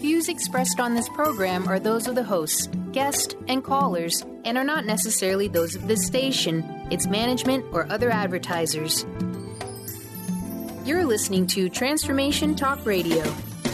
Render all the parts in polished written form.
views expressed on this program are those of the hosts, guests, and callers, and are not necessarily those of this station, its management, or other advertisers. You're listening to Transformation Talk Radio.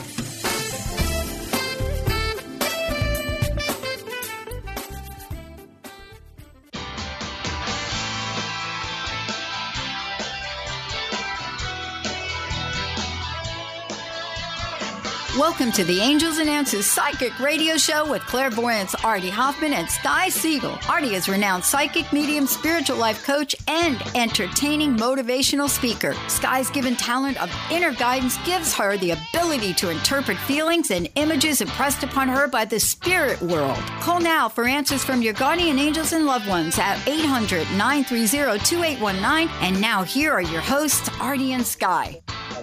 Welcome to the Angels and Answers Psychic Radio Show with clairvoyants Artie Hoffman and Sky Siegel. Artie is renowned psychic, medium, spiritual life coach, and entertaining motivational speaker. Sky's given talent of inner guidance gives her the ability to interpret feelings and images impressed upon her by the spirit world. Call now for answers from your guardian angels and loved ones at 800-930-2819. And now here are your hosts, Artie and Sky.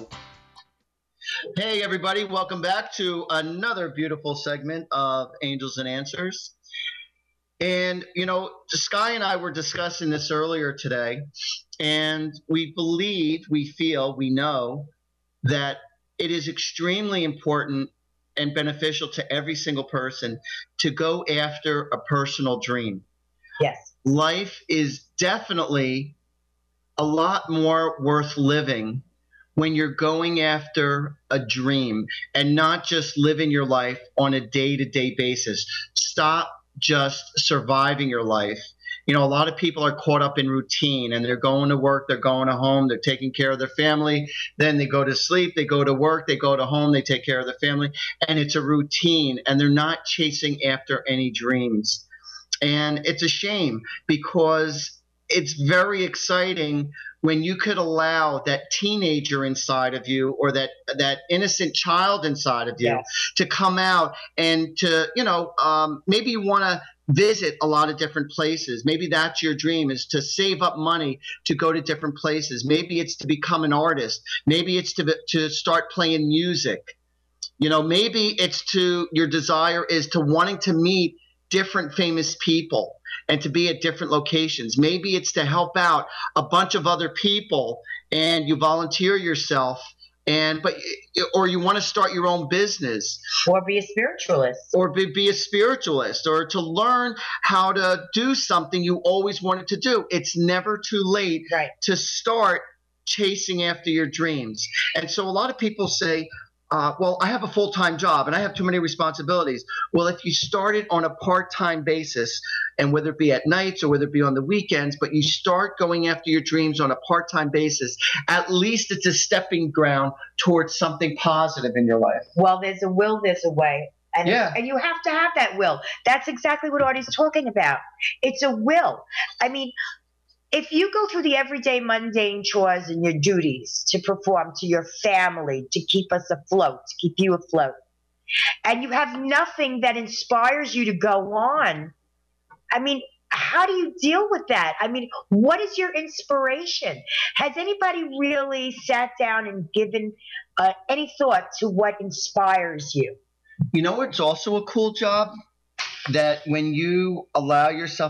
Hey, everybody. Welcome back to another beautiful segment of Angels and Answers. And, you know, Sky and I were discussing this earlier today, and we believe, we feel, we know that it is extremely important and beneficial to every single person to go after a personal dream. Yes. Life is definitely a lot more worth living when you're going after a dream and not just living your life on a day-to-day basis. Stop just surviving your life. You know, a lot of people are caught up in routine, and they're going to work, they're going to home, they're taking care of their family, then they go to sleep, they go to work, they go to home, they take care of their family, and it's a routine, and they're not chasing after any dreams. And it's a shame, because it's very exciting when you could allow that teenager inside of you, or that innocent child inside of you, yes, to come out and to, you know, maybe you want to visit a lot of different places. Maybe that's your dream, is to save up money to go to different places. Maybe it's to become an artist. Maybe it's to start playing music. You know, maybe it's your desire is to wanting to meet different famous people and to be at different locations. Maybe it's to help out a bunch of other people, and you volunteer yourself, or you want to start your own business, or be a spiritualist, or be a spiritualist, or to learn how to do something you always wanted to do. It's never too late, right, to start chasing after your dreams. And so a lot of people say, well, I have a full-time job and I have too many responsibilities. Well, if you started on a part-time basis, and whether it be at nights or whether it be on the weekends, but you start going after your dreams on a part-time basis, at least it's a stepping ground towards something positive in your life. Well, there's a will, there's a way. And, yeah, and you have to have that will. That's exactly what Artie's talking about. It's a will. I mean, if you go through the everyday mundane chores and your duties to perform to your family, to keep us afloat, to keep you afloat, and you have nothing that inspires you to go on, I mean, how do you deal with that? I mean, what is your inspiration? Has anybody really sat down and given any thought to what inspires you? You know, it's also a cool job that when you allow yourself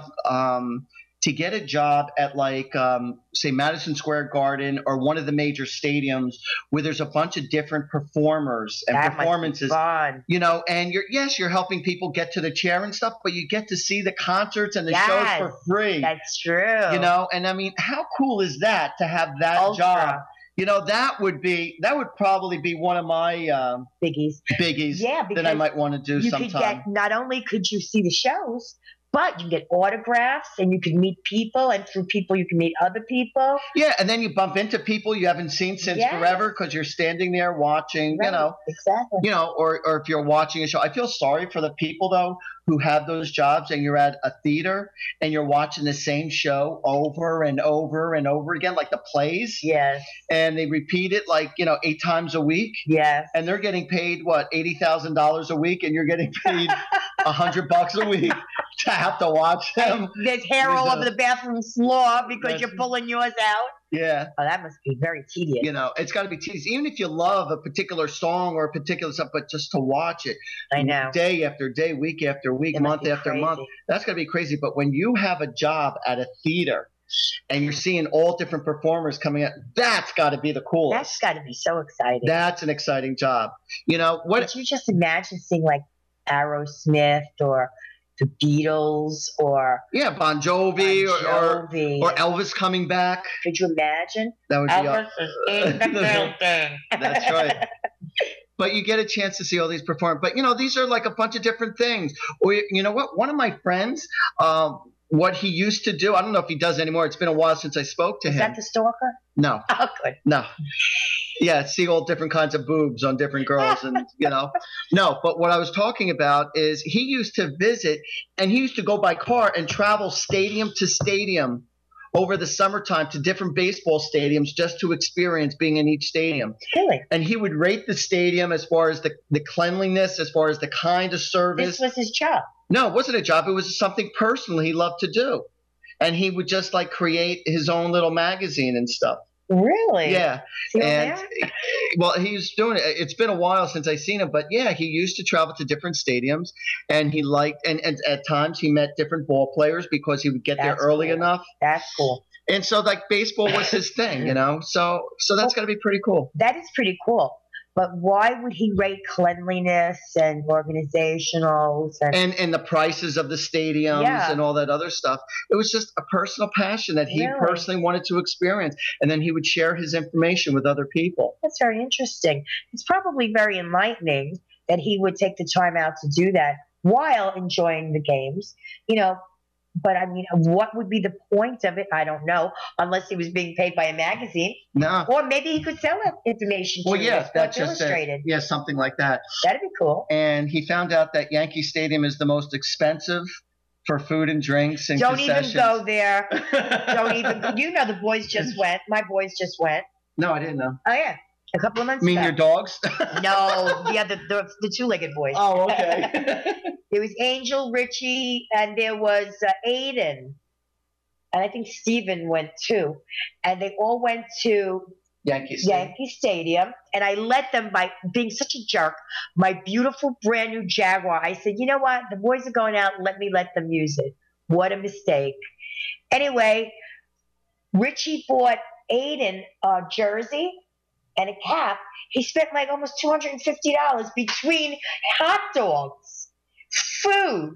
to get a job at, like, say, Madison Square Garden or one of the major stadiums where there's a bunch of different performers and that performances, must be fun. You know, and you're helping people get to the chair and stuff, but you get to see the concerts and the shows for free. That's true. You know, and I mean, how cool is that to have that Ultra. job? You know, that would probably be one of my biggies. Yeah, that I might want to do sometime. Not only could you see the shows, but you get autographs, and you can meet people, and through people you can meet other people. Yeah, and then you bump into people you haven't seen since forever, because you're standing there watching, right, you know. Exactly. You know, or if you're watching a show. I feel sorry for the people, though, who have those jobs, and you're at a theater and you're watching the same show over and over and over again, like the plays. Yes. And they repeat it, like, you know, 8 times a week. Yes. And they're getting paid, what, $80,000 a week, and you're getting paid $100 a week to have to watch them. And there's hair all over the bathroom floor because you're pulling yours out. Yeah. Oh, that must be very tedious. You know, it's got to be tedious. Even if you love a particular song or a particular stuff, but just to watch it. I know. Day after day, week after week, month after month. That's going to be crazy. But when you have a job at a theater and you're seeing all different performers coming out. That's got to be the coolest. That's got to be so exciting. That's an exciting job. You know what? Could you just imagine seeing like Aerosmith or the Beatles or Bon Jovi, Bon Jovi. Or Elvis coming back? Could you imagine? That would Elvis is in the building. That's right. But you get a chance to see all these perform. But, you know, these are like a bunch of different things. Or, you know what? One of my friends, what he used to do, I don't know if he does anymore. It's been a while since I spoke to him. Is that the stalker? No. Oh, good. No. Yeah, see all different kinds of boobs on different girls and, you know. No, but what I was talking about is he used to visit, and he used to go by car and travel stadium to stadium over the summertime to different baseball stadiums just to experience being in each stadium. Really? And he would rate the stadium as far as the cleanliness, as far as the kind of service. This was his job. No, it wasn't a job. It was something personal he loved to do. And he would just like create his own little magazine and stuff. Really? Yeah. See And well, he's doing it. It's been a while since I've seen him, but yeah, he used to travel to different stadiums, and he liked, and at times he met different ball players because he would get there early enough. That's cool. And so like baseball was his thing, you know, so that's got to be pretty cool. That is pretty cool. But why would he rate cleanliness and organizationals and the prices of the stadiums and all that other stuff? It was just a personal passion that he personally wanted to experience. And then he would share his information with other people. That's very interesting. It's probably very enlightening that he would take the time out to do that while enjoying the games, you know. But I mean, what would be the point of it? I don't know, unless he was being paid by a magazine. No. Or maybe he could sell that information to that's Sports Illustrated. Something like that. That'd be cool. And he found out that Yankee Stadium is the most expensive for food and drinks and concessions. Don't even go there. Don't even. You know, the boys just went. My boys just went. No, I didn't know. Oh yeah, a couple of months ago. You mean your dogs? No, the two-legged boys. Oh, okay. There was Angel, Richie, and there was Aiden. And I think Steven went too. And they all went to Yankee Stadium. And I let them, by being such a jerk, my beautiful brand new Jaguar, I said, you know what? The boys are going out. Let them use it. What a mistake. Anyway, Richie bought Aiden a jersey and a cap. He spent like almost $250 between hot dogs, food,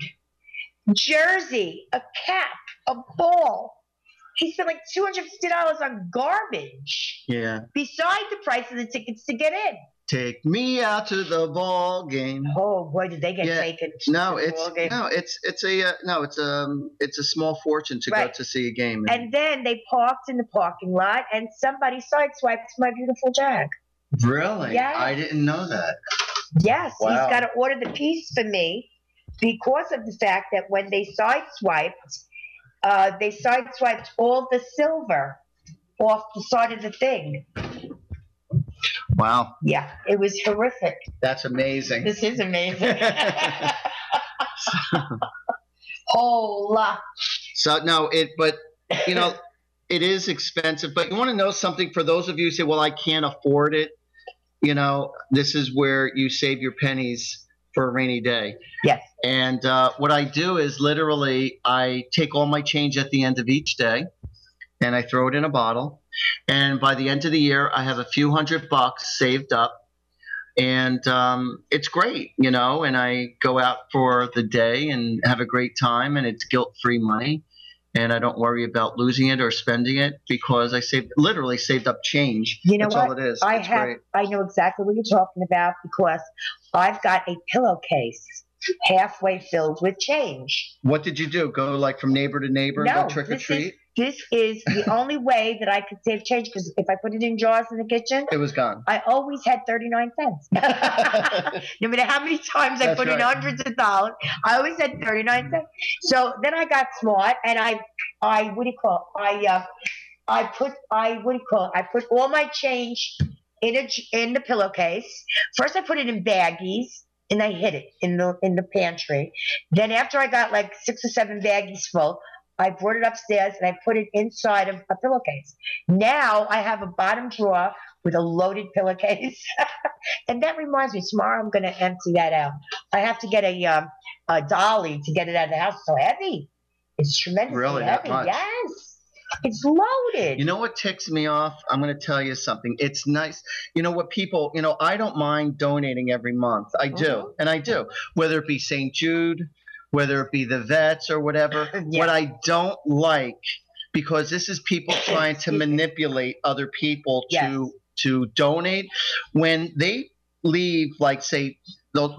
jersey, a cap, a ball. He spent like $250 on garbage. Yeah. Beside the price of the tickets to get in. Take me out to the ball game. Oh boy, did they get taken? No, it's a small fortune to go to see a game. And then they parked in the parking lot, and somebody sideswiped my beautiful Jag. Really? Yeah. I didn't know that. Yes, he's got to order the piece for me because of the fact that when they sideswiped all the silver off the side of the thing. Wow. Yeah, it was horrific. That's amazing. This is amazing. Whole lot. So no, but you know, it is expensive. But you want to know something? For those of you who say, "Well, I can't afford it," you know, this is where you save your pennies for a rainy day. Yes. And what I do is literally I take all my change at the end of each day, and I throw it in a bottle. And by the end of the year, I have a few $100 saved up, and it's great, you know. And I go out for the day and have a great time, and it's guilt-free money, and I don't worry about losing it or spending it because I literally saved up change. You know That's what? all it is. I know exactly what you're talking about because I've got a pillowcase halfway filled with change. What did you do? Go like from neighbor to neighbor and go trick or treat? This is the only way that I could save change because if I put it in jars in the kitchen, it was gone. I always had 39 cents. No matter how many times I put in hundreds of dollars, I always had 39 cents. So then I got smart and I put all my change in the pillowcase. First I put it in baggies and I hid it in the pantry. Then after I got like 6 or 7 baggies full, I brought it upstairs and I put it inside of a pillowcase. Now I have a bottom drawer with a loaded pillowcase. And that reminds me, tomorrow I'm going to empty that out. I have to get a dolly to get it out of the house. It's so heavy. It's tremendously really heavy. That much? Yes. It's loaded. You know what ticks me off? I'm going to tell you something. It's nice. You know what people, I don't mind donating every month. I do. And I do. Whether it be St. Jude, whether it be the vets or whatever. Yeah. What I don't like, because this is people trying to manipulate other people to donate. When they leave, like, say, they'll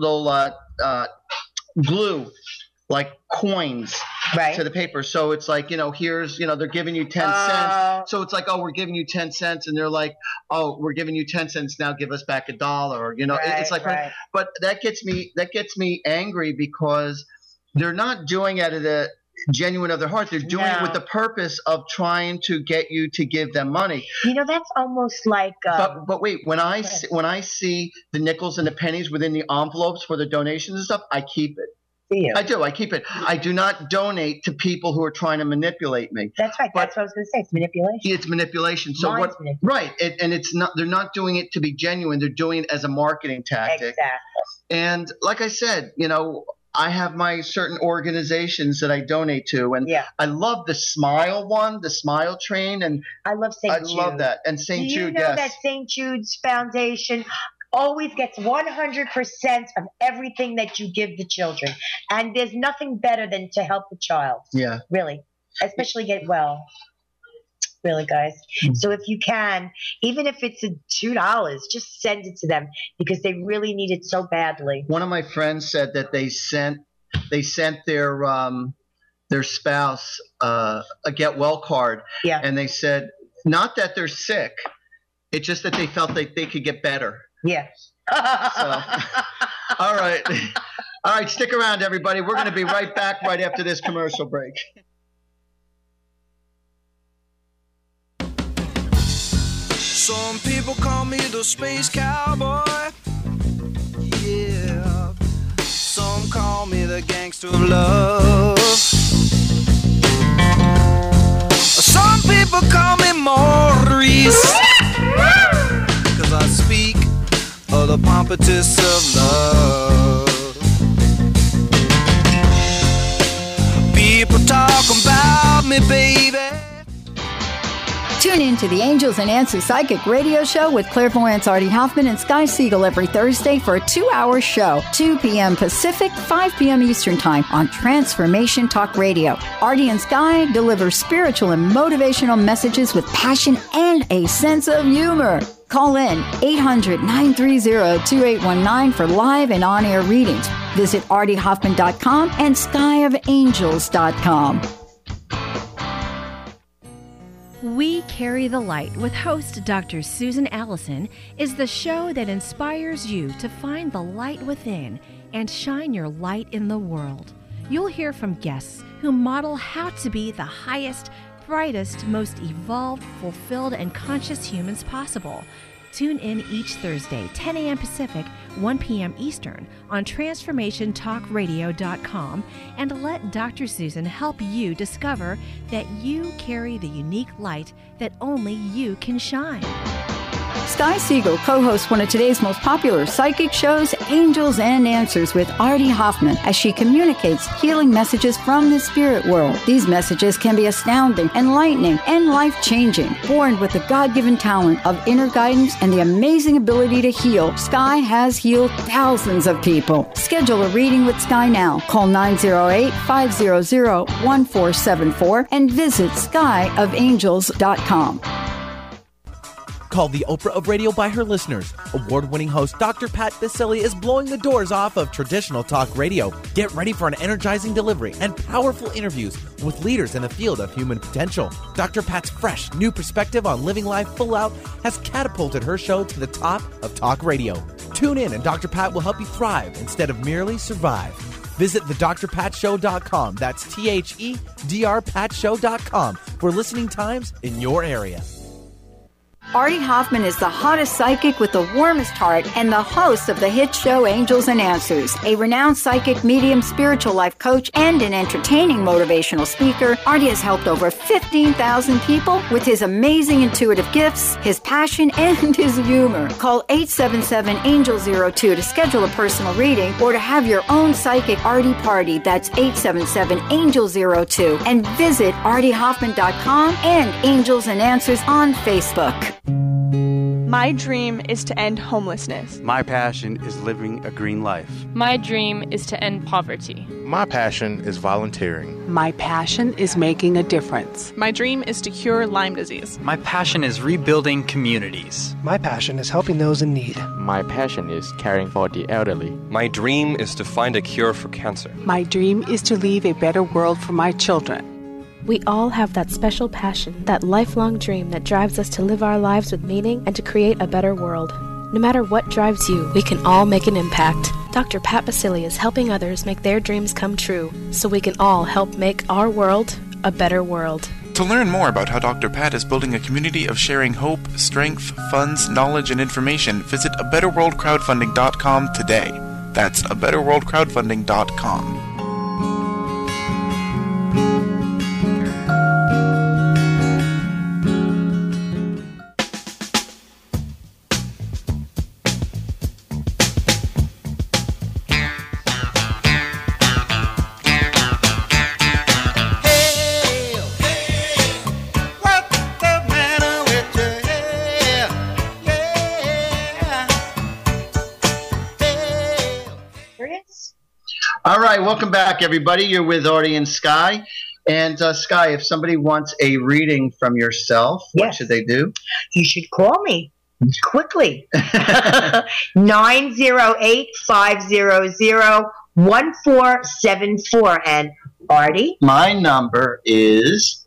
glue like coins to the paper. So it's like, here's, they're giving you 10 cents. So it's like, oh, we're giving you 10 cents. And they're like, oh, we're giving you 10 cents. Now give us back $1. It's like, but that gets me angry, because they're not doing it out of the genuine of their heart. They're doing it with the purpose of trying to get you to give them money. That's almost like. But wait, when I see the nickels and the pennies within the envelopes for the donations and stuff, I keep it. Yeah. I do. I keep it. I do not donate to people who are trying to manipulate me. That's right. That's what I was going to say. It's manipulation. It's manipulation. So manipulation. Right. And it's not. They're not doing it to be genuine. They're doing it as a marketing tactic. Exactly. And like I said, I have my certain organizations that I donate to, and I love the Smile one, the Smile Train, and I love St. Jude. I love that, and St. Jude. Do you know that St. Jude's Foundation always gets 100% of everything that you give the children, and there's nothing better than to help the child. Yeah, really, especially get well. Really, guys. So if you can, even if it's $2, just send it to them, because they really need it so badly. One of my friends said that they sent their spouse a get well card, and they said not that they're sick, it's just that they felt like they could get better. Yeah. So, all right, stick around, everybody. We're going to be right back right after this commercial break. Some people call me the space cowboy. Yeah. Some call me the gangster of love. Some people call me Maurice, 'cause I speak of the pompatus of love. People talk about me, baby. Tune in to the Angels and Answers Psychic Radio Show with clairvoyants Artie Hoffman and Sky Siegel every Thursday for a 2-hour show, 2 p.m. Pacific, 5 p.m. Eastern Time on Transformation Talk Radio. Artie and Sky deliver spiritual and motivational messages with passion and a sense of humor. Call in 800-930-2819 for live and on-air readings. Visit artiehoffman.com and skyofangels.com. We Carry the Light with host Dr. Susan Allison is the show that inspires you to find the light within and shine your light in the world. You'll hear from guests who model how to be the highest, brightest, most evolved, fulfilled, and conscious humans possible. Tune in each Thursday, 10 a.m. Pacific, 1 p.m. Eastern on TransformationTalkRadio.com and let Dr. Susan help you discover that you carry the unique light that only you can shine. Sky Siegel co-hosts one of today's most popular psychic shows, Angels and Answers with Artie Hoffman, as she communicates healing messages from the spirit world. These messages can be astounding, enlightening, and life-changing. Born with the God-given talent of inner guidance and the amazing ability to heal, Sky has healed thousands of people. Schedule a reading with Sky now. Call 908-500-1474 and visit skyofangels.com. Called the Oprah of Radio by her listeners, award-winning host Dr. Pat Baccili is blowing the doors off of traditional talk radio. Get ready for an energizing delivery and powerful interviews with leaders in the field of human potential. Dr. Pat's fresh, new perspective on living life full out has catapulted her show to the top of talk radio. Tune in and Dr. Pat will help you thrive instead of merely survive. Visit thedrpatshow.com. That's THEDRPatshow.com for listening times in your area. Artie Hoffman is the hottest psychic with the warmest heart and the host of the hit show Angels and Answers. A renowned psychic, medium, spiritual life coach, and an entertaining motivational speaker, Artie has helped over 15,000 people with his amazing intuitive gifts, his passion, and his humor. Call 877-ANGEL-02 to schedule a personal reading or to have your own psychic Artie party. That's 877-ANGEL-02. And visit artiehoffman.com and Angels and Answers on Facebook. My dream is to end homelessness. My passion is living a green life. My dream is to end poverty. My passion is volunteering. My passion is making a difference. My dream is to cure Lyme disease. My passion is rebuilding communities. My passion is helping those in need. My passion is caring for the elderly. My dream is to find a cure for cancer. My dream is to leave a better world for my children. We all have that special passion, that lifelong dream that drives us to live our lives with meaning and to create a better world. No matter what drives you, we can all make an impact. Dr. Pat Baccili is helping others make their dreams come true, so we can all help make our world a better world. To learn more about how Dr. Pat is building a community of sharing hope, strength, funds, knowledge, and information, visit abetterworldcrowdfunding.com today. That's abetterworldcrowdfunding.com. All right, welcome back, everybody. You're with Artie and Sky. And Sky, if somebody wants a reading from yourself, what should they do? You should call me quickly. 908-500-1474. And Artie? My number is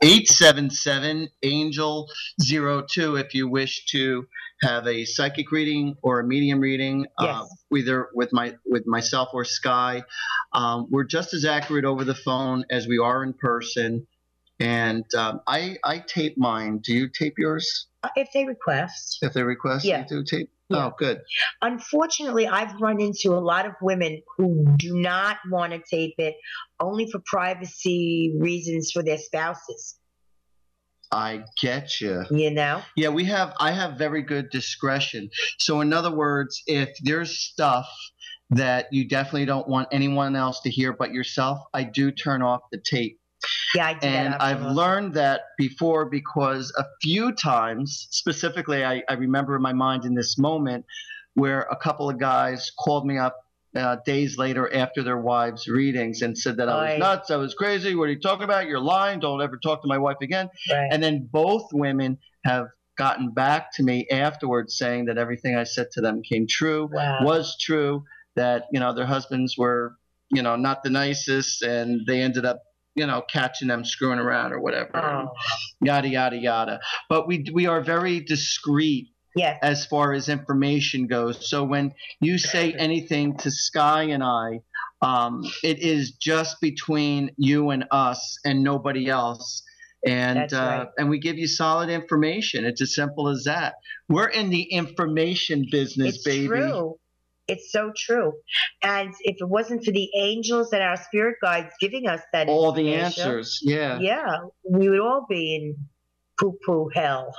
877-ANGEL-02 if you wish to have a psychic reading or a medium reading, either with myself or Sky. We're just as accurate over the phone as we are in person. And I tape mine. Do you tape yours? If they request. If they request, you do tape? Yeah. Oh, good. Unfortunately, I've run into a lot of women who do not want to tape it only for privacy reasons for their spouses. I get you. You know? Yeah, I have very good discretion. So in other words, if there's stuff that you definitely don't want anyone else to hear but yourself, I do turn off the tape. Yeah, I do. And I've learned that before because a few times, specifically, I remember in my mind in this moment where a couple of guys called me up days later after their wives' readings and said that I was nuts, I was crazy, what are you talking about? You're lying, don't ever talk to my wife again. Right. And then both women have gotten back to me afterwards saying that everything I said to them came true, was true, that, their husbands were, not the nicest, and they ended up, catching them screwing around or whatever, yada, yada, yada. But we are very discreet as far as information goes. So when you say anything to Sky and I, it is just between you and us and nobody else. And and we give you solid information. It's as simple as that. We're in the information business, baby. True. It's so true. And if it wasn't for the angels and our spirit guides giving us that all the answers, yeah, we would all be in poo-poo hell.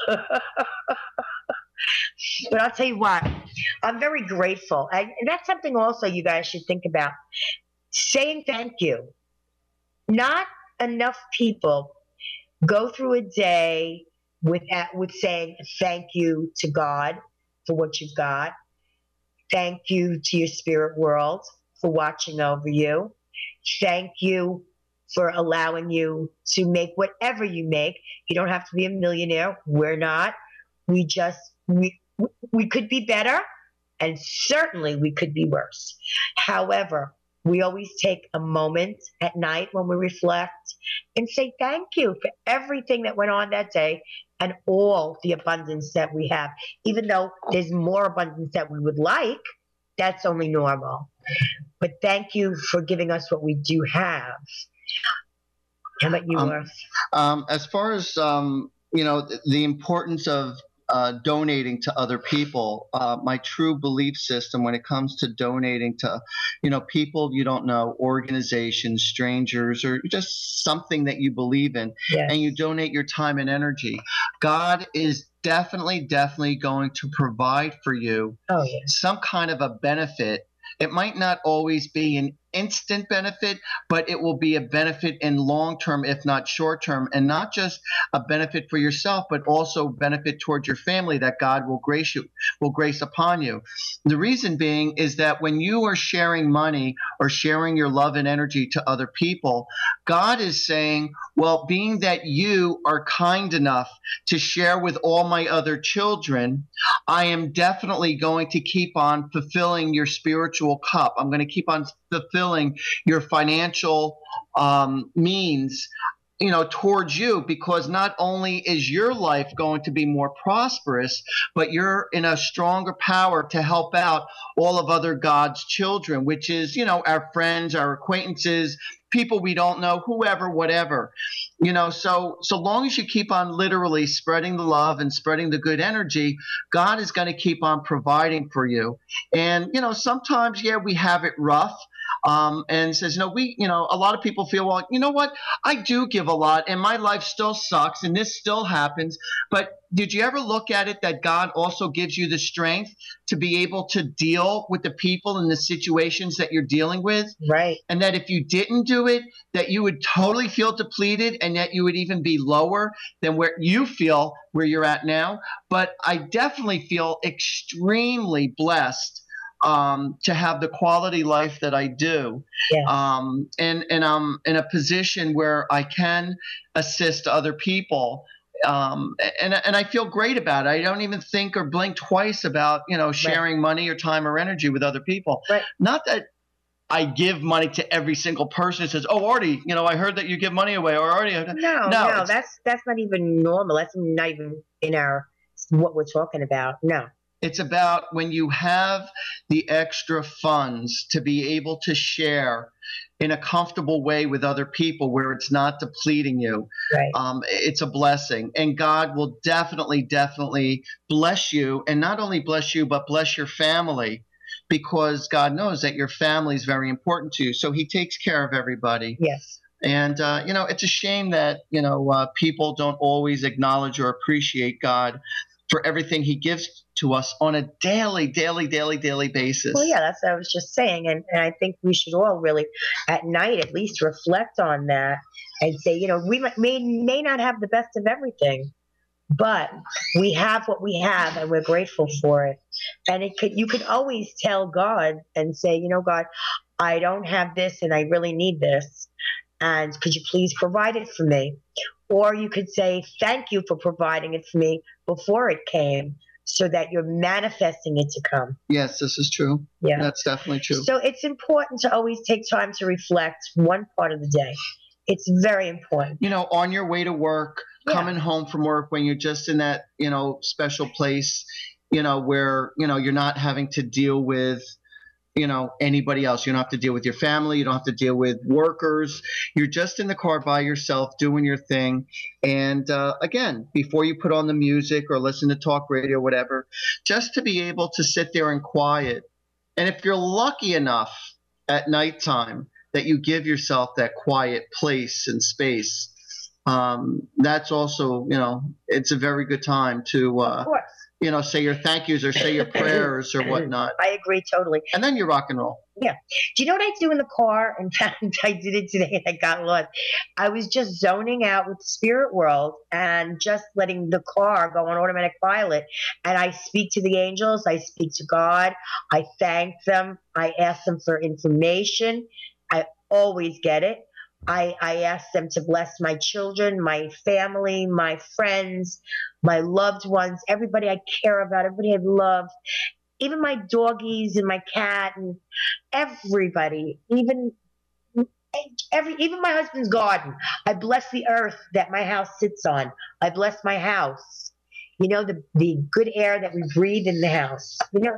But I'll tell you what, I'm very grateful. And that's something also you guys should think about. Saying thank you. Not enough people go through a day with saying thank you to God for what you've got. Thank you to your spirit world for watching over you. Thank you for allowing you to make whatever you make. You don't have to be a millionaire. We're not. We could be better, and certainly we could be worse. However, we always take a moment at night when we reflect and say thank you for everything that went on that day and all the abundance that we have. Even though there's more abundance that we would like, that's only normal. But thank you for giving us what we do have. How about you, Worth? As far as, the importance of donating to other people. My true belief system when it comes to donating to, people you don't know, organizations, strangers, or just something that you believe in, and you donate your time and energy, God is definitely going to provide for you some kind of a benefit. It might not always be an instant benefit, but it will be a benefit in long term, if not short term, and not just a benefit for yourself, but also benefit towards your family that God will grace upon you. The reason being is that when you are sharing money or sharing your love and energy to other people, God is saying, well, being that you are kind enough to share with all my other children, I am definitely going to keep on fulfilling your spiritual cup. I'm going to keep on fulfilling your financial means, towards you, because not only is your life going to be more prosperous, but you're in a stronger power to help out all of other God's children, which is, our friends, our acquaintances, people we don't know, whoever, whatever, so long as you keep on literally spreading the love and spreading the good energy, God is going to keep on providing for you. And, sometimes, we have it rough. And says, a lot of people feel, well, you know what? I do give a lot and my life still sucks and this still happens. But did you ever look at it that God also gives you the strength to be able to deal with the people and the situations that you're dealing with? Right. And that if you didn't do it, that you would totally feel depleted and that you would even be lower than where you're at now. But I definitely feel extremely blessed to have the quality life that I do. Yes. And I'm in a position where I can assist other people. And I feel great about it. I don't even think or blink twice about, sharing money or time or energy with other people. Right. Not that I give money to every single person who says, oh, Artie, I heard that you give money away. Or Artie. No, that's not even normal. That's not even in what we're talking about. No. It's about when you have the extra funds to be able to share in a comfortable way with other people where it's not depleting you. Right. It's a blessing. And God will definitely bless you. And not only bless you, but bless your family, because God knows that your family is very important to you. So he takes care of everybody. Yes. And, it's a shame that, people don't always acknowledge or appreciate God for everything he gives to us on a daily basis. Well, yeah, that's what I was just saying. And I think we should all really, at night at least, reflect on that and say, we may not have the best of everything, but we have what we have and we're grateful for it. And you could always tell God and say, God, I don't have this and I really need this. And could you please provide it for me? Or you could say, thank you for providing it for me before it came, so that you're manifesting it to come. Yes, this is true. Yeah. That's definitely true. So it's important to always take time to reflect one part of the day. It's very important. On your way to work, coming home from work, when you're just in that, special place, where, you're not having to deal with, anybody else. You don't have to deal with your family. You don't have to deal with workers. You're just in the car by yourself doing your thing. And again, before you put on the music or listen to talk radio or whatever, just to be able to sit there in quiet. And if you're lucky enough at nighttime that you give yourself that quiet place and space, that's also, it's a very good time to of course. Say your thank yous or say your prayers or whatnot. I agree totally. And then you rock and roll. Yeah. Do you know what I do in the car? In fact, I did it today and I got lost. I was just zoning out with the spirit world and just letting the car go on automatic pilot. And I speak to the angels. I speak to God. I thank them. I ask them for information. I always get it. I ask them to bless my children, my family, my friends, my loved ones, everybody I care about, everybody I love, even my doggies and my cat and everybody, even my husband's garden. I bless the earth that my house sits on. I bless my house. The good air that we breathe in the house.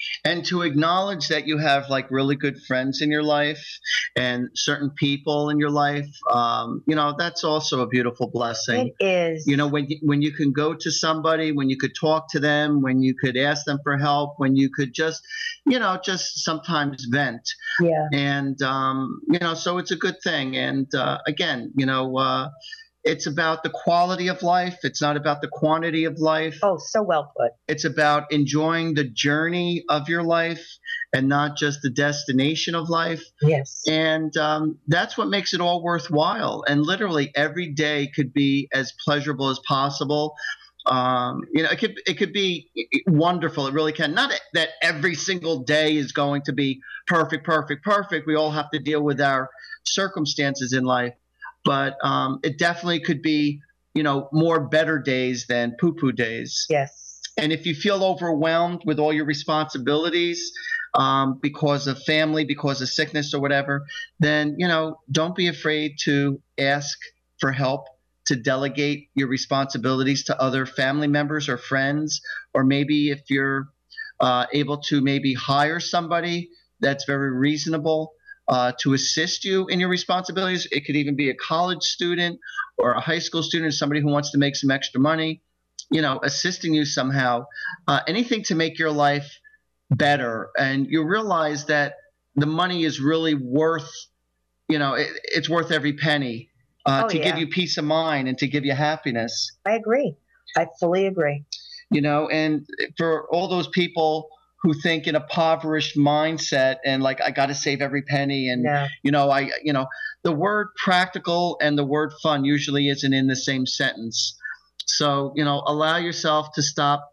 And to acknowledge that you have like really good friends in your life and certain people in your life, that's also a beautiful blessing. It is. When you can go to somebody, when you could talk to them, when you could ask them for help, when you could just sometimes vent. Yeah. And, so it's a good thing. And again, it's about the quality of life. It's not about the quantity of life. Oh, so well put. It's about enjoying the journey of your life and not just the destination of life. Yes. And that's what makes it all worthwhile. And literally every day could be as pleasurable as possible. It could be wonderful. It really can. Not that every single day is going to be perfect. We all have to deal with our circumstances in life. But it definitely could be, more better days than poo-poo days. Yes. And if you feel overwhelmed with all your responsibilities because of family, because of sickness or whatever, then, don't be afraid to ask for help, to delegate your responsibilities to other family members or friends. Or maybe if you're able to maybe hire somebody that's very reasonable to assist you in your responsibilities. It could even be a college student or a high school student, somebody who wants to make some extra money, assisting you somehow, anything to make your life better. And you realize that the money is really worth, it's worth every penny give you peace of mind and to give you happiness. I agree. I fully agree. And for all those people who think in a impoverished mindset and like, I got to save every penny. And, the word practical and the word fun usually isn't in the same sentence. So, allow yourself to stop,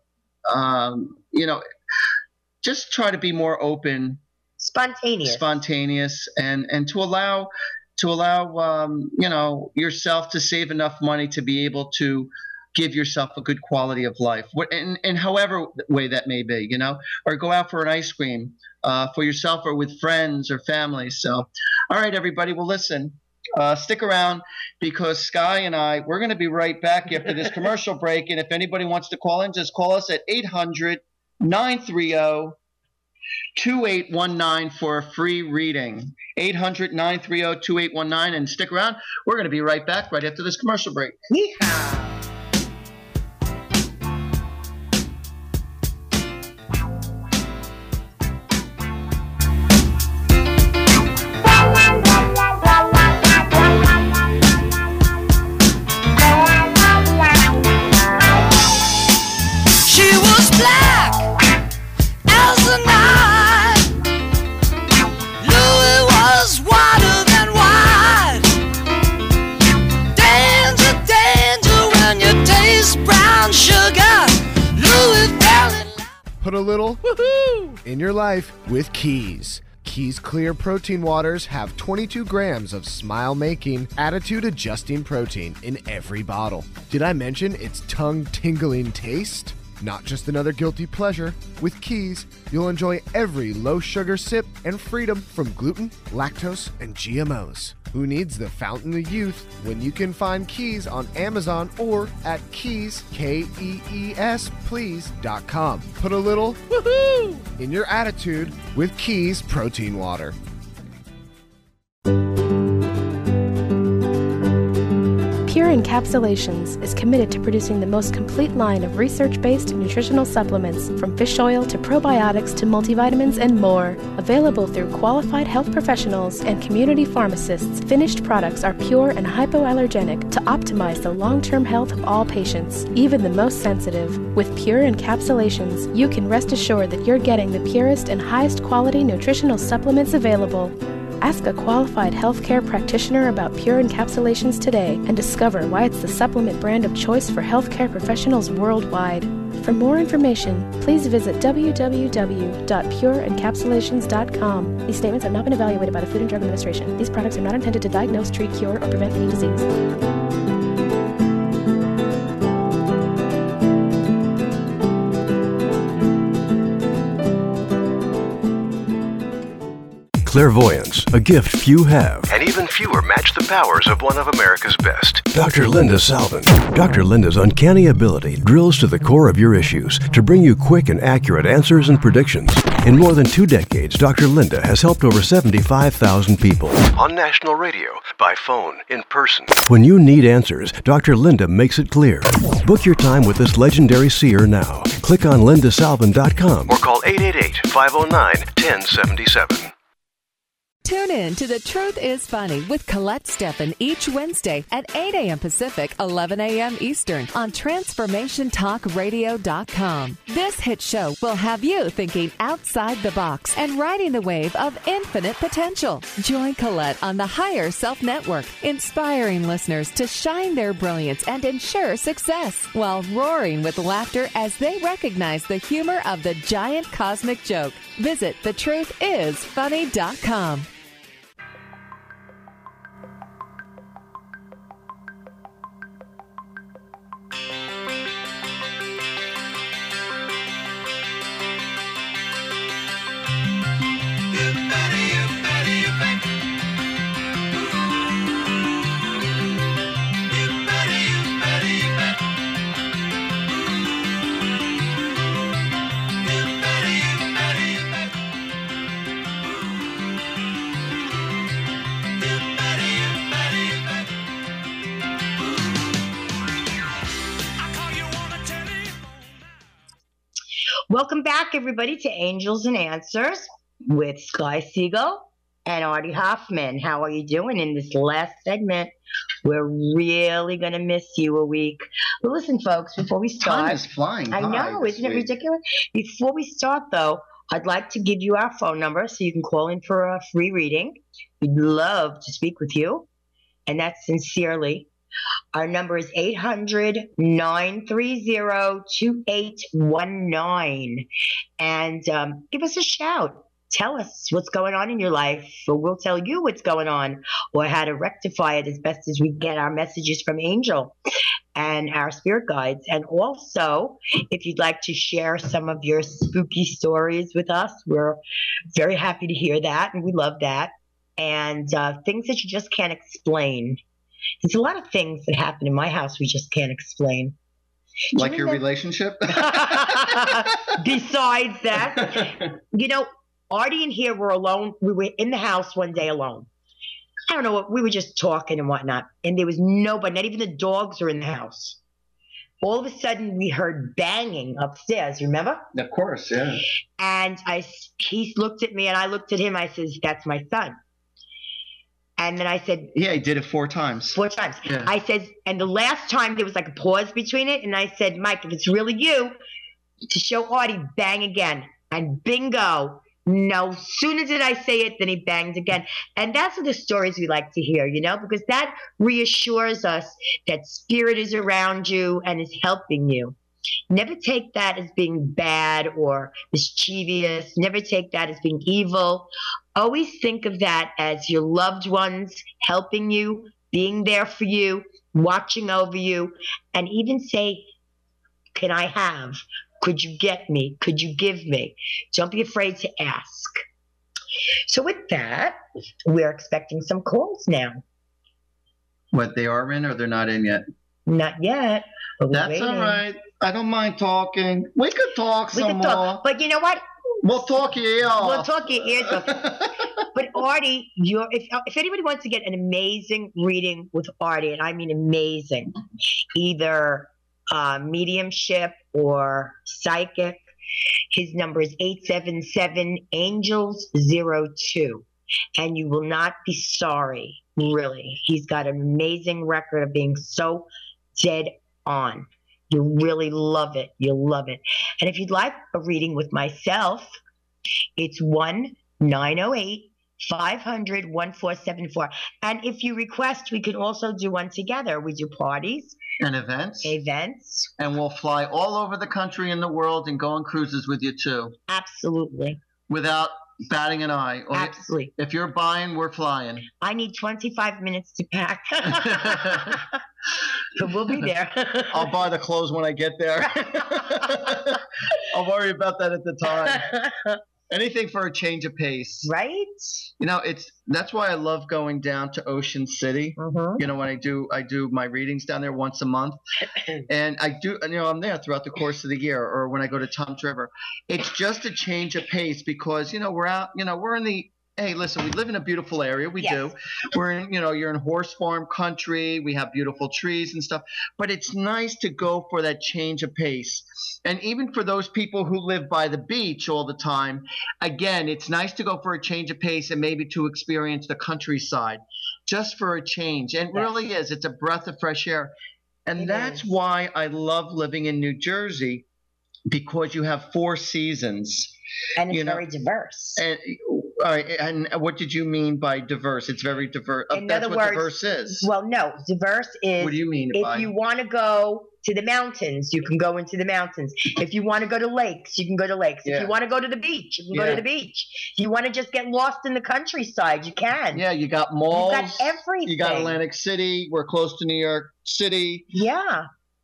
just try to be more open, spontaneous and to allow yourself to save enough money to be able to give yourself a good quality of life, in however way that may be, or go out for an ice cream for yourself or with friends or family. So, all right, everybody. Well, listen, stick around because Sky and we're going to be right back after this commercial break. And if anybody wants to call in, just call us at 800-930-2819 for a free reading. 800-930-2819. And stick around. We're going to be right back right after this commercial break. Yeehaw! Put a little woohoo in your life with Keys. Keys Clear Protein Waters have 22 grams of smile-making, attitude-adjusting protein in every bottle. Did I mention its tongue-tingling taste? Not just another guilty pleasure. With Keys, you'll enjoy every low-sugar sip and freedom from gluten, lactose, and GMOs. Who needs the fountain of youth when you can find Keys on Amazon or at Keys, Kees, please.com. Put a little woohoo in your attitude with Keys Protein Water. Pure Encapsulations is committed to producing the most complete line of research-based nutritional supplements, from fish oil to probiotics to multivitamins and more. Available through qualified health professionals and community pharmacists, finished products are pure and hypoallergenic to optimize the long-term health of all patients, even the most sensitive. With Pure Encapsulations, you can rest assured that you're getting the purest and highest quality nutritional supplements available. Ask a qualified healthcare practitioner about Pure Encapsulations today and discover why it's the supplement brand of choice for healthcare professionals worldwide. For more information, please visit www.pureencapsulations.com. These statements have not been evaluated by the Food and Drug Administration. These products are not intended to diagnose, treat, cure, or prevent any disease. Clairvoyance, a gift few have. And even fewer match the powers of one of America's best. Dr. Linda Salvin. Dr. Linda's uncanny ability drills to the core of your issues to bring you quick and accurate answers and predictions. In more than 2 decades, Dr. Linda has helped over 75,000 people. On national radio, by phone, in person. When you need answers, Dr. Linda makes it clear. Book your time with this legendary seer now. Click on lindasalvin.com or call 888-509-1077. Tune in to The Truth is Funny with Colette Steffen each Wednesday at 8 a.m. Pacific, 11 a.m. Eastern on TransformationTalkRadio.com. This hit show will have you thinking outside the box and riding the wave of infinite potential. Join Colette on the Higher Self Network, inspiring listeners to shine their brilliance and ensure success while roaring with laughter as they recognize the humor of the giant cosmic joke. Visit thetruthisfunny.com. Welcome back, everybody, to Angels and Answers with Sky Siegel and Artie Hoffman. How are you doing in this last segment? We're really going to miss you a week. But listen, folks, before we start... Time is flying by. I know, isn't it ridiculous? Before we start, though, I'd like to give you our phone number so you can call in for a free reading. We'd love to speak with you, and that's sincerely. Our number is 800-930-2819. And give us a shout. Tell us what's going on in your life, or we'll tell you what's going on, or how to rectify it as best as we get our messages from Angel and our spirit guides. And also, if you'd like to share some of your spooky stories with us, we're very happy to hear that, and we love that. And things that you just can't explain. There's a lot of things that happen in my house we just can't explain. Like your relationship? Besides that, you know, Artie and here were alone. We were in the house one day alone. I don't know what, we were just talking and whatnot. And there was nobody, not even the dogs are in the house. All of a sudden we heard banging upstairs, remember? Of course, yeah. And he looked at me and I looked at him. I says, that's my son. And then I said... Yeah, he did it 4 times. 4 times. Yeah. I said, and the last time there was like a pause between it. And I said, Mike, if it's really you, to show Artie, bang again. And bingo. No sooner did I say it, then he banged again. And that's the stories we like to hear, you know, because that reassures us that spirit is around you and is helping you. Never take that as being bad or mischievous. Never take that as being evil. Always think of that as your loved ones helping you, being there for you, watching over you, and even say, can I have? Could you get me? Could you give me? Don't be afraid to ask. So with that, we're expecting some calls now. What, they are in or they're not in yet? Not yet. But that's all right. I don't mind talking. We could talk some more. But you know what? We'll talk your ear off. We'll talk your ears off. But Artie, if anybody wants to get an amazing reading with Artie, and I mean amazing, either mediumship or psychic, his number is 877-ANGELS-02. And you will not be sorry, really. He's got an amazing record of being so dead on. You'll really love it. You'll love it. And if you'd like a reading with myself, it's 1-908-500-1474. And if you request, we can also do one together. We do parties. And events. Events. And we'll fly all over the country and the world and go on cruises with you too. Absolutely. Without batting an eye. Absolutely. If you're buying, we're flying. I need 25 minutes to pack. But we'll be there. I'll buy the clothes when I get there. I'll worry about that at the time. Anything for a change of pace. Right? That's why I love going down to Ocean City. Mm-hmm. When I do my readings down there once a month. And I'm there throughout the course of the year, or when I go to Toms River. It's just a change of pace because, we're out, we're in the, hey, listen, we live in a beautiful area. We do. We're in, you're in horse farm country. We have beautiful trees and stuff. But it's nice to go for that change of pace. And even for those people who live by the beach all the time, again, it's nice to go for a change of pace and maybe to experience the countryside just for a change. And it really is. It's a breath of fresh air. And that's why I love living in New Jersey, because you have 4 seasons. And it's very diverse. And what did you mean by diverse? It's very diverse. That's what diverse is. Well, no. Diverse is. What do you mean if you want to go to the mountains, you can go into the mountains. If you want to go to lakes, you can go to lakes. If you want to go to the beach, you can go to the beach. If you want to just get lost in the countryside, you can. Yeah, you got malls. You got everything. You got Atlantic City. We're close to New York City. Yeah.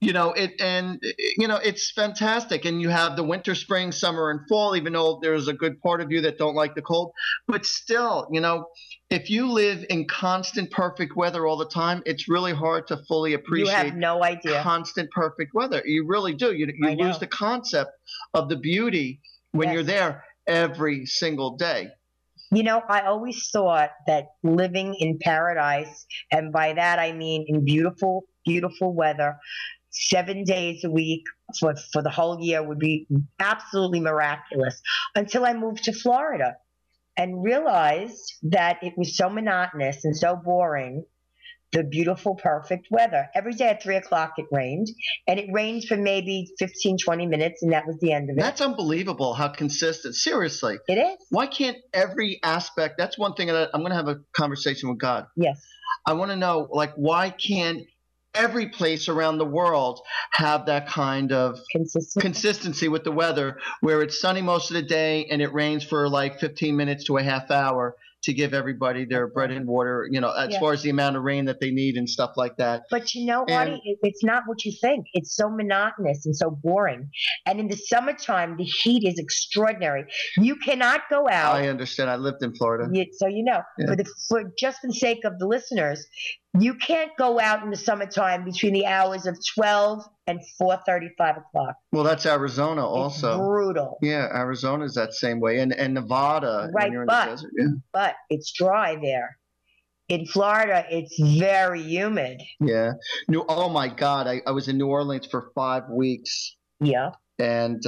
It's fantastic. And you have the winter, spring, summer, and fall, even though there's a good part of you that don't like the cold. But still, if you live in constant perfect weather all the time, it's really hard to fully appreciate. You have no idea. Constant perfect weather. You really do. You lose the concept of the beauty when you're there every single day. I always thought that living in paradise, and by that I mean in beautiful, beautiful weather, 7 days a week for the whole year would be absolutely miraculous, until I moved to Florida and realized that it was so monotonous and so boring, the beautiful, perfect weather. Every day at 3 o'clock it rained, and it rained for maybe 15, 20 minutes, and that was the end of it. That's unbelievable how consistent. Seriously. It is. Why can't every aspect – that's one thing that I'm going to have a conversation with God. Yes. I want to know, why can't every place around the world have that kind of consistency with the weather, where it's sunny most of the day and it rains for 15 minutes to a half hour to give everybody their bread and water, as far as the amount of rain that they need and stuff like that. But Artie, it's not what you think. It's so monotonous and so boring. And in the summertime, the heat is extraordinary. You cannot go out. I understand. I lived in Florida. So for just the sake of the listeners, you can't go out in the summertime between the hours of 12 and 4:30, 5 o'clock. Well, that's Arizona also. It's brutal. Yeah, Arizona's that same way. And Nevada. Right, when you're in the desert. Yeah. But it's dry there. In Florida, it's very humid. Yeah. Oh, my God. I was in New Orleans for 5 weeks. Yeah. And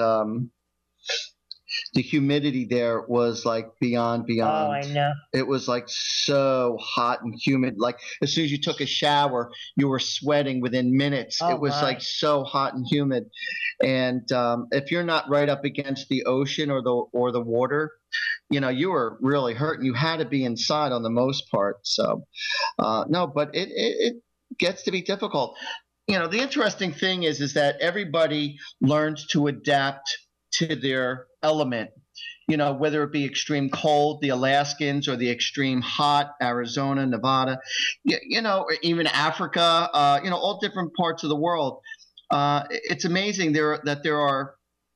the humidity there was beyond. Oh, I know. It was so hot and humid. As soon as you took a shower, you were sweating within minutes. Oh, it was so hot and humid. And if you're not right up against the ocean or the water, you were really hurt, and you had to be inside on the most part. So no, but it gets to be difficult. The interesting thing is that everybody learns to adapt to their element, whether it be extreme cold, the Alaskans, or the extreme hot, Arizona, Nevada, or even Africa, all different parts of the world. It's amazing that there are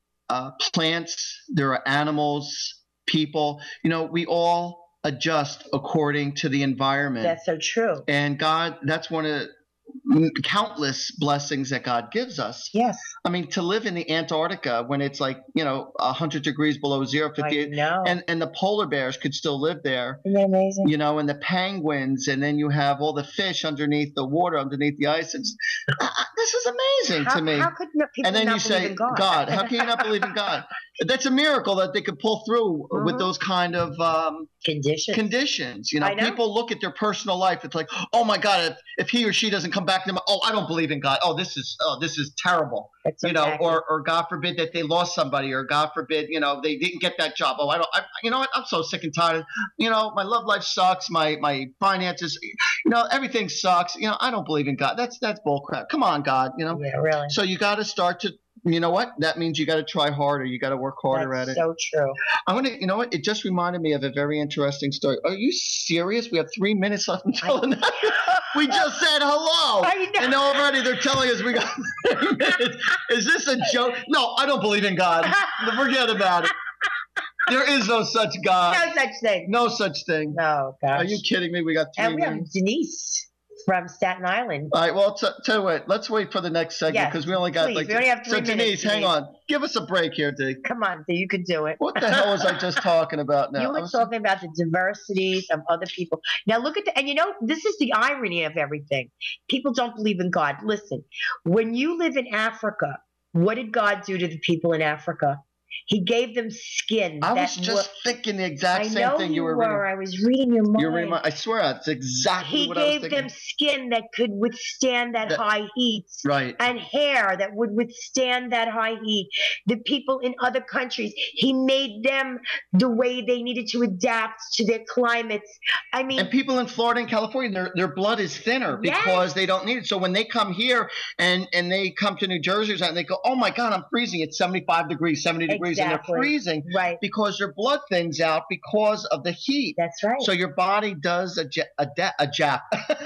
plants, there are animals, people, we all adjust according to the environment. That's so true. And God, that's one of countless blessings that God gives us. Yes. I mean, to live in the Antarctica when it's 100 degrees below zero, 50, and the polar bears could still live there. Isn't that amazing? And the penguins, and then you have all the fish underneath the water, underneath the ice. This is amazing to me. How could people and then not you say, believe in God? How can you not believe in God? That's a miracle that they could pull through with those kind of conditions. People look at their personal life. It's like, oh my God, if he or she doesn't come back to them, I don't believe in God. This is terrible. Or God forbid that they lost somebody, or God forbid, they didn't get that job. I'm so sick and tired. My love life sucks. My finances, everything sucks. I don't believe in God. That's bull crap. Come on, God. Yeah, really. So you got to start to. You know what? That means you got to try harder. You got to work harder at it. So true. I want to. You know what? It just reminded me of a very interesting story. Are you serious? We have 3 minutes left until we just said hello, and already they're telling us we got 3 minutes. Is this a joke? No, I don't believe in God. Forget about it. There is no such God. No such thing. No such thing. No, gosh. Are you kidding me? We got 3 And we have names. Denise from Staten Island. All right, well, tell you what, let's wait for the next segment because we only got please. We only have 3 minutes. So, Denise, hang on. Give us a break here, Dee. Come on, Dee, you can do it. What the hell was I just talking about now? You were talking about the diversity of other people. Now, look at and this is the irony of everything. People don't believe in God. Listen, when you live in Africa, what did God do to the people in Africa? He gave them skin. I was just thinking the exact same thing you were reading. I was reading your mind. I swear, that's exactly what I was thinking. He gave them skin that could withstand that high heat. Right. And hair that would withstand that high heat. The people in other countries, he made them the way they needed to adapt to their climates. I mean, and people in Florida and California, their blood is thinner because they don't need it. So when they come here and they come to New Jersey and they go, oh my God, I'm freezing. It's 75 degrees, 70 degrees. And they're freezing because their blood thins out because of the heat. That's right. So your body does a jap.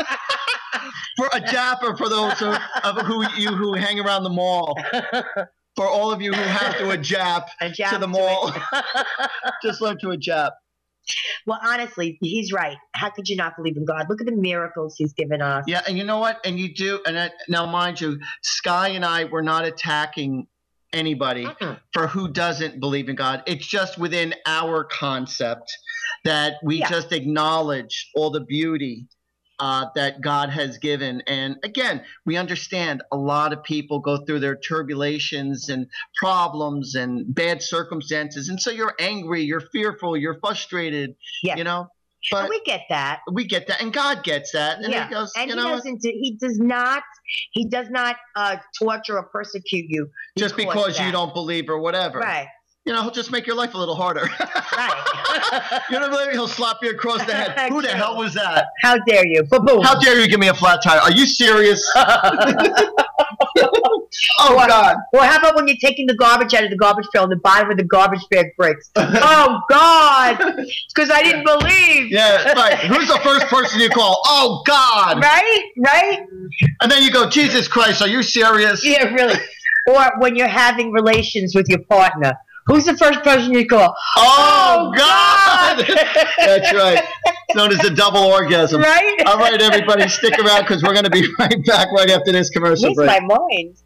For a japper, for those who hang around the mall. For all of you who have to adapt to the mall. Just learn to adapt. Well, honestly, he's right. How could you not believe in God? Look at the miracles he's given us. Yeah, and you know what? And you do. And now, mind you, Sky and I were not attacking anybody for who doesn't believe in God. It's just within our concept that we just acknowledge all the beauty that God has given. And again, we understand a lot of people go through their turbulations and problems and bad circumstances. And so you're angry, you're fearful, you're frustrated, you know. But we get that. We get that. And God gets that. And he goes, and he does not torture or persecute you. Just because you don't believe or whatever. Right. You know, he'll just make your life a little harder. Right. You know what I mean? He'll slap you across the head. Who the hell was that? How dare you? Ba-boom. How dare you give me a flat tire? Are you serious? God. Well, how about when you're taking the garbage out of the garbage pail and the bottom of the garbage bag breaks? Oh, God. It's because I didn't believe. Yeah, right. Who's the first person you call? Oh, God. Right? And then you go, Jesus Christ, are you serious? Yeah, really. Or when you're having relations with your partner. Who's the first person you call? Oh, God! That's right. It's known as a double orgasm. Right? All right, everybody, stick around because we're going to be right back right after this commercial break. My mind.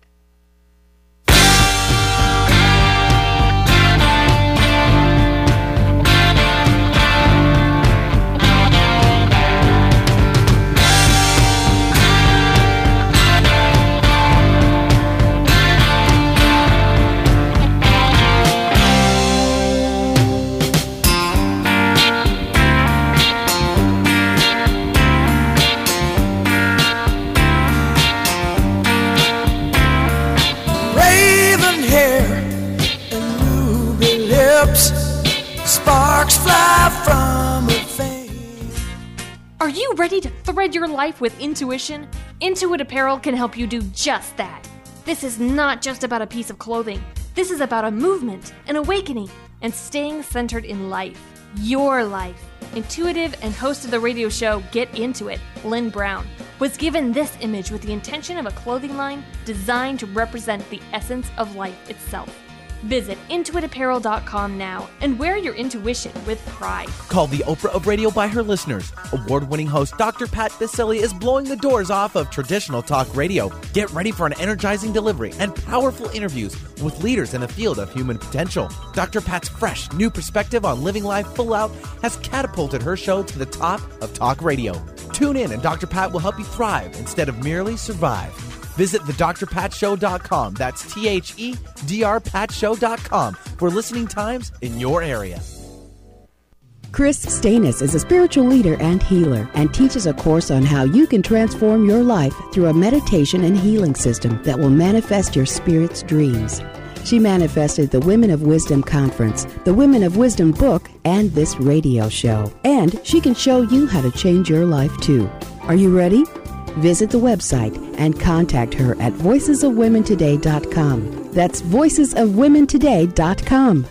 Sparks fly from her face. Are you ready to thread your life with intuition? Intuit Apparel can help you do just that. This is not just about a piece of clothing. This is about a movement, an awakening, and staying centered in life. Your life. Intuitive and host of the radio show Get Into It, Lynn Brown, was given this image with the intention of a clothing line designed to represent the essence of life itself. Visit intuitapparel.com now and wear your intuition with pride. Called the Oprah of Radio by her listeners, award-winning host Dr. Pat Baccili is blowing the doors off of traditional talk radio. Get ready for an energizing delivery and powerful interviews with leaders in the field of human potential. Dr. Pat's fresh, new perspective on living life full out has catapulted her show to the top of talk radio. Tune in and Dr. Pat will help you thrive instead of merely survive. Visit thedrpatshow.com. That's THEDRPatshow.com for listening times in your area. Chris Stanis is a spiritual leader and healer and teaches a course on how you can transform your life through a meditation and healing system that will manifest your spirit's dreams. She manifested the Women of Wisdom Conference, the Women of Wisdom book, and this radio show. And she can show you how to change your life too. Are you ready? Visit the website and contact her at voicesofwomentoday.com. That's voicesofwomentoday.com.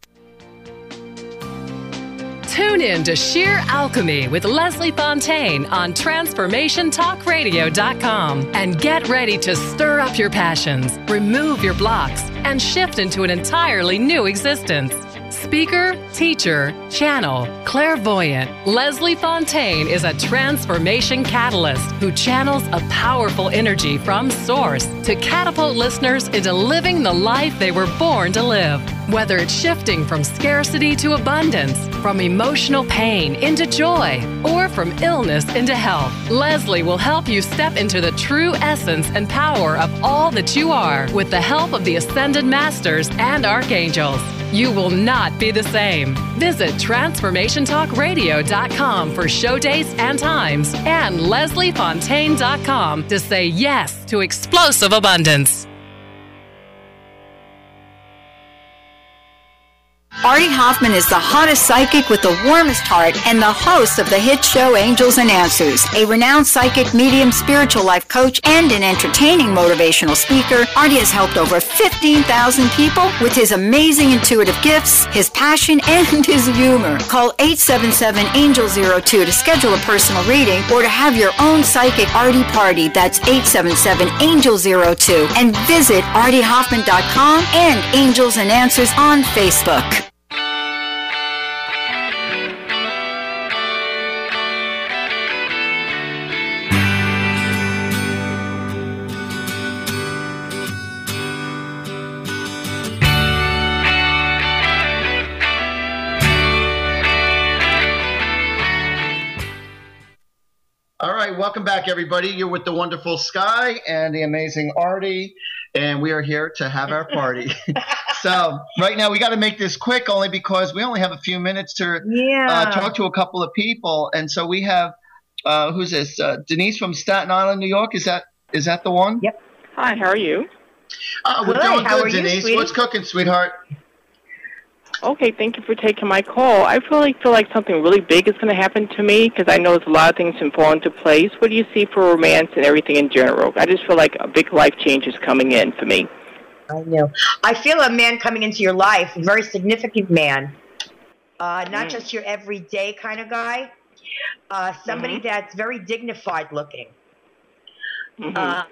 Tune in to Sheer Alchemy with Leslie Fontaine on TransformationTalkRadio.com and get ready to stir up your passions, remove your blocks, and shift into an entirely new existence. Speaker, teacher, channel, clairvoyant, Leslie Fontaine is a transformation catalyst who channels a powerful energy from Source to catapult listeners into living the life they were born to live. Whether it's shifting from scarcity to abundance, from emotional pain into joy, or from illness into health, Leslie will help you step into the true essence and power of all that you are with the help of the Ascended Masters and Archangels. You will not be the same. Visit TransformationTalkRadio.com for show dates and times and LeslieFontaine.com to say yes to explosive abundance. Artie Hoffman is the hottest psychic with the warmest heart and the host of the hit show Angels and Answers. A renowned psychic, medium, spiritual life coach, and an entertaining motivational speaker, Artie has helped over 15,000 people with his amazing intuitive gifts, his passion, and his humor. Call 877-ANGEL-02 to schedule a personal reading or to have your own psychic Artie party. That's 877-ANGEL-02. And visit ArtieHoffman.com and Angels and Answers on Facebook. All right, welcome back, everybody. You're with the wonderful Sky and the amazing Artie, and we are here to have our party. So right now we got to make this quick, only because we only have a few minutes to talk to a couple of people. And so we have who's this? Denise from Staten Island, New York. Is that the one? Yep. Hi, how are you? We're doing good, Denise. What's cooking, sweetheart? Okay, thank you for taking my call. I feel like something really big is going to happen to me because I know there's a lot of things can fall into place. What do you see for romance and everything in general? I just feel like a big life change is coming in for me. I know. I feel a man coming into your life, a very significant man, not just your everyday kind of guy, somebody that's very dignified looking. You're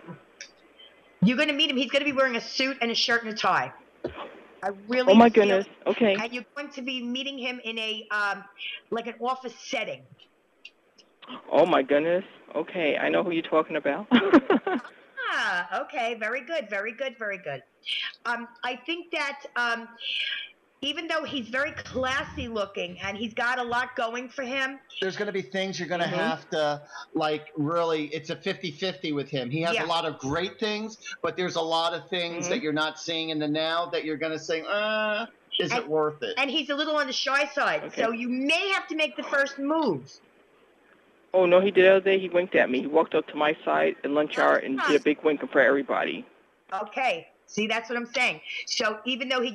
going to meet him. He's going to be wearing a suit and a shirt and a tie. I really Oh my goodness. Okay. And you're going to be meeting him in a like an office setting. Oh my goodness. Okay, I know who you're talking about. Okay, very good, very good, very good. I think that even though he's very classy looking and he's got a lot going for him, there's going to be things you're going to have to, like, really, it's a 50-50 with him. He has a lot of great things, but there's a lot of things that you're not seeing in the now that you're going to say, is it worth it? And he's a little on the shy side, so you may have to make the first move. Oh, no, he did the other day. He winked at me. He walked up to my side in lunch hour and did a big wink for everybody. Okay. See, that's what I'm saying. So even though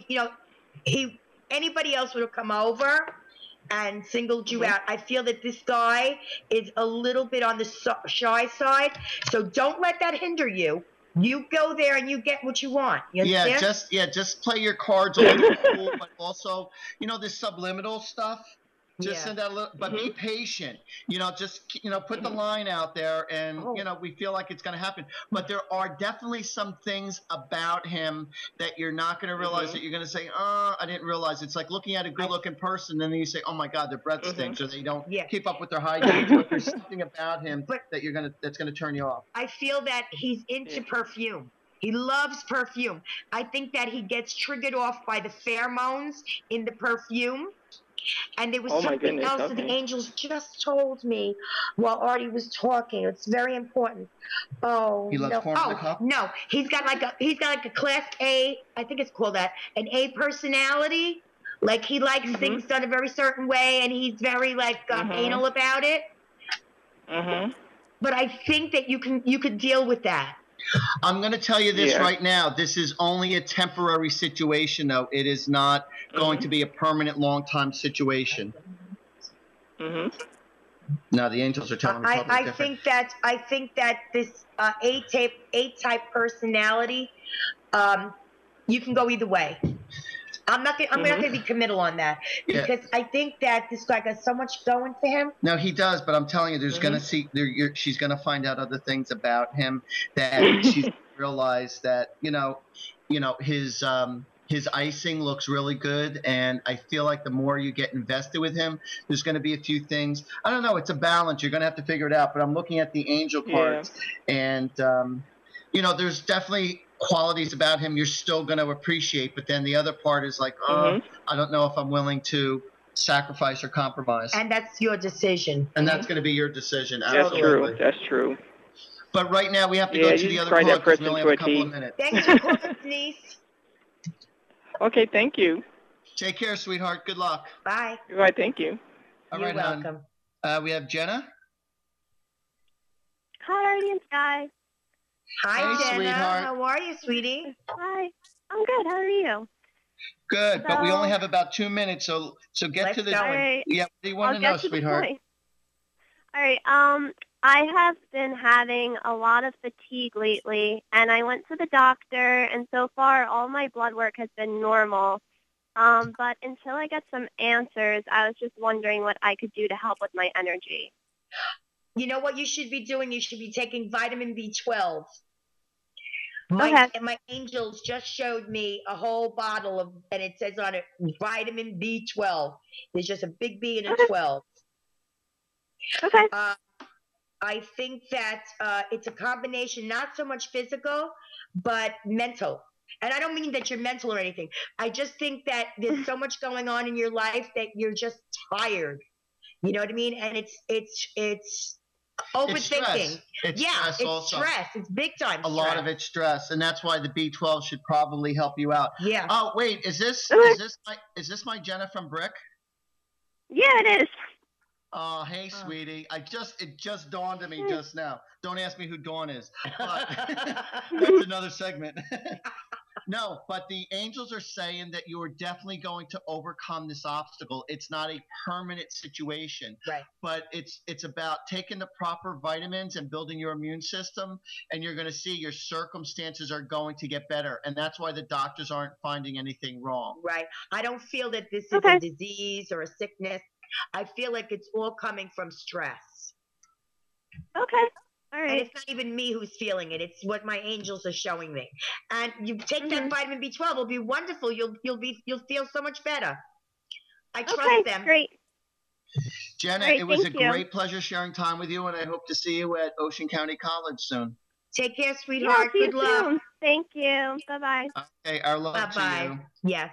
anybody else would have come over and singled you out, I feel that this guy is a little bit on the shy side. So don't let that hinder you. You go there and you get what you want. You understand? Just play your cards a little cool, but also, this subliminal stuff. Just send out a little, but be patient. Put the line out there, and we feel like it's going to happen. But there are definitely some things about him that you're not going to realize that you're going to say, I didn't realize. It's like looking at a good-looking person, and then you say, oh my God, their breath stinks, or they don't keep up with their hygiene. But there's something about him that's going to turn you off. I feel that he's into perfume. He loves perfume. I think that he gets triggered off by the pheromones in the perfume. And there was something else that the angels just told me while Artie was talking. It's very important. Oh, he loves corn in the cup? No, he's got like a class A. I think it's called that, an A personality. Like he likes things done a very certain way, and he's very anal about it. But I think that you could deal with that. I'm going to tell you this right now. This is only a temporary situation, though. It is not going to be a permanent, long-time situation. No, the angels are telling me something different. I think that this A-type personality, you can go either way. I'm not going to be committal on that because I think that this guy got so much going for him. No, he does, but I'm telling you, there's she's going to find out other things about him that she's realized that his His icing looks really good, and I feel like the more you get invested with him, there's going to be a few things. I don't know. It's a balance. You're going to have to figure it out. But I'm looking at the angel cards, and there's definitely qualities about him you're still going to appreciate. But then the other part is like, I don't know if I'm willing to sacrifice or compromise. And that's your decision. And that's going to be your decision. That's true. That's true. But right now we have to go to the other call because we only have a couple of minutes. Thanks for calling, Denise. Okay, thank you. Take care, sweetheart. Good luck. Bye. Bye, thank you. All You're right, welcome. We have Jenna. Hi, Artie and Sky. Hi, Hey, Jenna. sweetheart. How are you, sweetie? Hi. I'm good. How are you? Good, but we only have about 2 minutes, so get to the. Right. Yeah, what do you want to know, sweetheart? All right. I have been having a lot of fatigue lately, and I went to the doctor, and so far all my blood work has been normal. But until I get some answers, I was just wondering what I could do to help with my energy. You know what you should be doing? You should be taking vitamin B12. Okay. My angels just showed me a whole bottle of, and it says on it, vitamin B12. There's just a big B and a 12. Okay. I think that it's a combination, not so much physical, but mental. And I don't mean that you're mental or anything. I just think that there's so much going on in your life that you're just tired. You know what I mean? And it's overthinking. It's yeah, stress it's also. stress. It's big time A lot of it's stress, and that's why the B12 should probably help you out. Yeah. Oh wait, is this my Jenna from Brick? Yeah, it is. Oh, hey, sweetie. It just dawned on me just now. Don't ask me who Dawn is. But that's another segment. No, but the angels are saying that you are definitely going to overcome this obstacle. It's not a permanent situation. Right. But it's about taking the proper vitamins and building your immune system, and you're going to see your circumstances are going to get better. And that's why the doctors aren't finding anything wrong. Right. I don't feel that this is a disease or a sickness. I feel like it's all coming from stress. Okay. All right. And it's not even me who's feeling it. It's what my angels are showing me. And you take that vitamin B12, it'll be wonderful. You'll feel so much better. I trust them. Great. Jenna, Great, it was a thank you. great pleasure sharing time with you, and I hope to see you at Ocean County College soon. Take care, Yeah, sweetheart. see you Good luck. soon. Thank you. Bye-bye. Okay, our love Bye-bye. to you. Yes.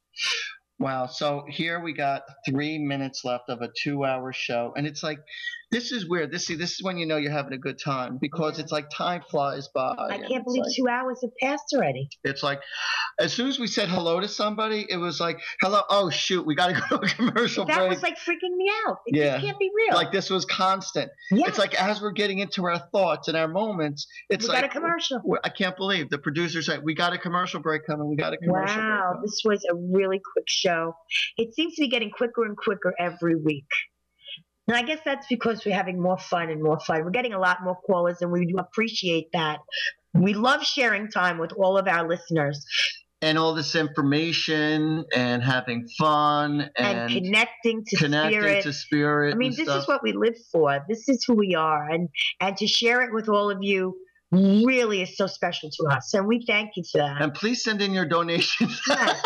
Wow. So here we got 3 minutes left of a 2-hour show. And it's like, this is weird. This is when you know you're having a good time, because it's like time flies by. I and can't it's believe like, 2 hours have passed already. It's like, as soon as we said hello to somebody, it was like, hello. Oh, shoot. We got to go to a commercial That break. was like freaking me out. It Yeah. just can't be real. Like this was constant. Yeah. It's like as we're getting into our thoughts and our moments, it's We like got a commercial. I can't believe the producers like, we got a commercial break coming. We got a commercial break Wow, coming. this was a really quick show. It seems to be getting quicker and quicker every week. And I guess that's because we're having more fun and more fun. We're getting a lot more callers, and we do appreciate that. We love sharing time with all of our listeners. And all this information and having fun And connecting to spirit. I mean, and this stuff. is what we live for. This is who we are. And to share it with all of you really is so special to us. And we thank you for that. And please send in your donations.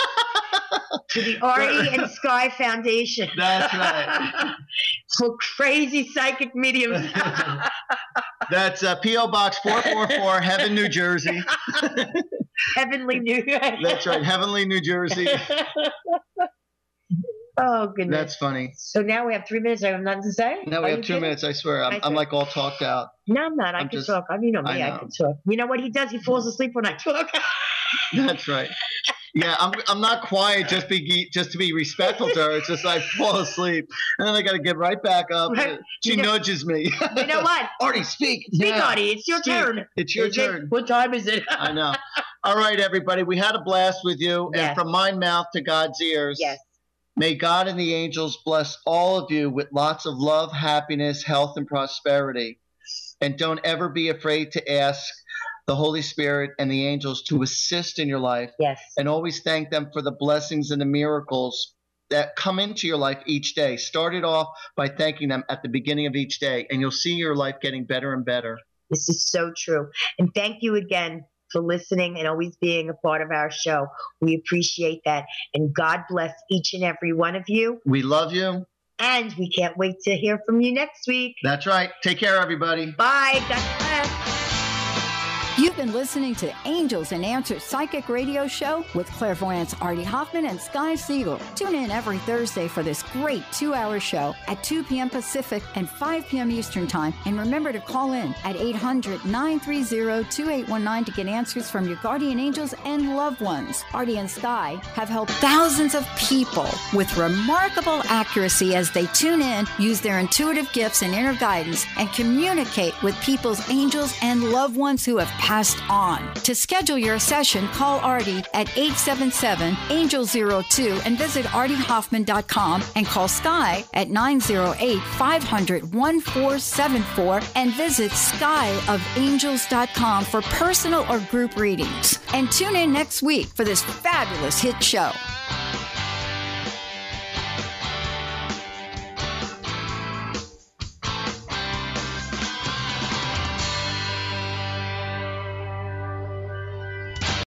To the Artie and Sky Foundation. That's right. For crazy psychic mediums. That's P.O. Box 444, Heaven, New Jersey. Heavenly New Jersey. That's right, Heavenly, New Jersey. Oh, goodness. That's funny. So now we have 3 minutes. I have nothing to say? No, we have 2 minutes, I swear. I'm like all talked out. No, I'm not. I can talk. I mean, you know me. I can talk. You know what he does? He falls asleep when I talk. That's right. Yeah, I'm not quiet just to be respectful to her. It's just I fall asleep, and then I got to get right back up. Right. She nudges me. You know what? Artie, speak. Speak, Yeah. Artie. It's your turn. It's your Is it? turn. What time is it? I know. All right, everybody. We had a blast with you, Yes. and from my mouth to God's ears. Yes. May God and the angels bless all of you with lots of love, happiness, health, and prosperity. And don't ever be afraid to ask the Holy Spirit and the angels to assist in your life. Yes. And always thank them for the blessings and the miracles that come into your life each day. Start it off by thanking them at the beginning of each day, and you'll see your life getting better and better. This is so true. And thank you again for listening and always being a part of our show. We appreciate that. And God bless each and every one of you. We love you. And we can't wait to hear from you next week. That's right. Take care, everybody. Bye. God bless. You've been listening to Angels and Answers Psychic Radio Show with clairvoyants Artie Hoffman and Sky Siegel. Tune in every Thursday for this great 2-hour show at 2 p.m. Pacific and 5 p.m. Eastern Time. And remember to call in at 800-930-2819 to get answers from your guardian angels and loved ones. Artie and Sky have helped thousands of people with remarkable accuracy as they tune in, use their intuitive gifts and inner guidance, and communicate with people's angels and loved ones who have passed on. To schedule your session, call Artie at 877-ANGEL-02 and visit artiehoffman.com and call Sky at 908-500-1474 and visit skyofangels.com for personal or group readings. And tune in next week for this fabulous hit show.